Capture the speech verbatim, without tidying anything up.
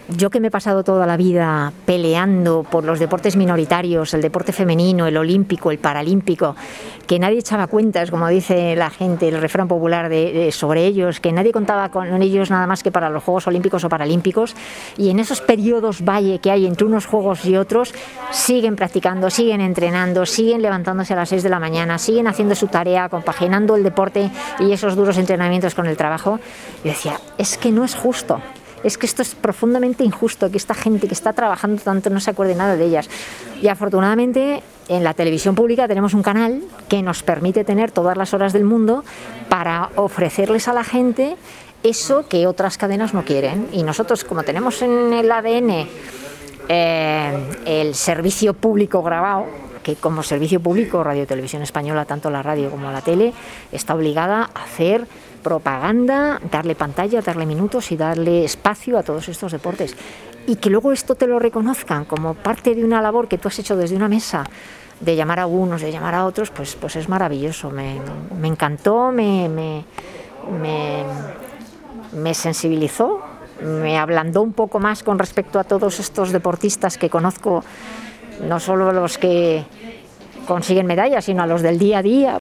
Yo que me he pasado toda la vida peleando por los deportes minoritarios, el deporte femenino, el olímpico, el paralímpico, que nadie echaba cuentas, como dice la gente, el refrán popular de, de, sobre ellos, que nadie contaba con ellos nada más que para los Juegos Olímpicos o Paralímpicos, y en esos periodos valle que hay entre unos juegos y otros, siguen practicando, siguen entrenando, siguen levantándose a las seis de la mañana, siguen haciendo su tarea, compaginando el deporte y esos duros entrenamientos con el trabajo. Yo decía, es que no es justo. Es que esto es profundamente injusto, que esta gente que está trabajando tanto no se acuerde nada de ellas. Y afortunadamente en la televisión pública tenemos un canal que nos permite tener todas las horas del mundo para ofrecerles a la gente eso que otras cadenas no quieren. Y nosotros, como tenemos en el A D N eh, el servicio público grabado, que como servicio público Radio Televisión Española, tanto la radio como la tele, está obligada a hacer propaganda, darle pantalla, darle minutos y darle espacio a todos estos deportes. Y que luego esto te lo reconozcan como parte de una labor que tú has hecho desde una mesa, de llamar a unos, de llamar a otros, pues, pues es maravilloso. Me, me encantó, me, me, me, me sensibilizó, me ablandó un poco más con respecto a todos estos deportistas que conozco, no solo los que consiguen medallas, sino a los del día a día,